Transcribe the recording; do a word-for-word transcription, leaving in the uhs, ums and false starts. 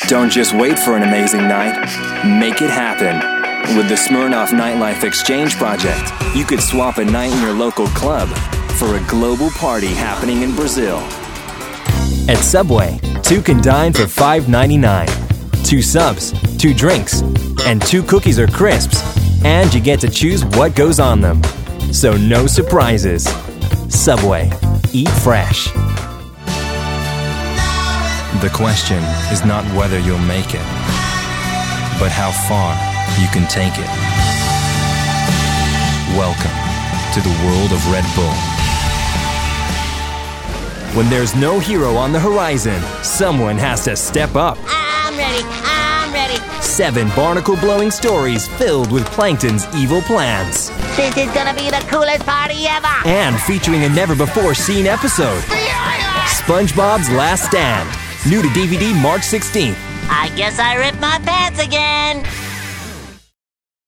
Don't just wait for an amazing night. Make it happen. With the Smirnoff Nightlife Exchange Project, you could swap a night in your local club for a global party happening in Brazil. At Subway, two can dine for five ninety-nine. Two subs, two drinks, and two cookies or crisps. And you get to choose what goes on them. So no surprises. Subway. Eat fresh. The question is not whether you'll make it, but how far you can take it. Welcome to the world of Red Bull. When there's no hero on the horizon, someone has to step up. I'm ready, I'm ready. Seven barnacle-blowing stories filled with Plankton's evil plans. This is gonna be the coolest party ever. And featuring a never-before-seen episode. SpongeBob's Last Stand. New to D V D March sixteenth. I guess I ripped my pants again.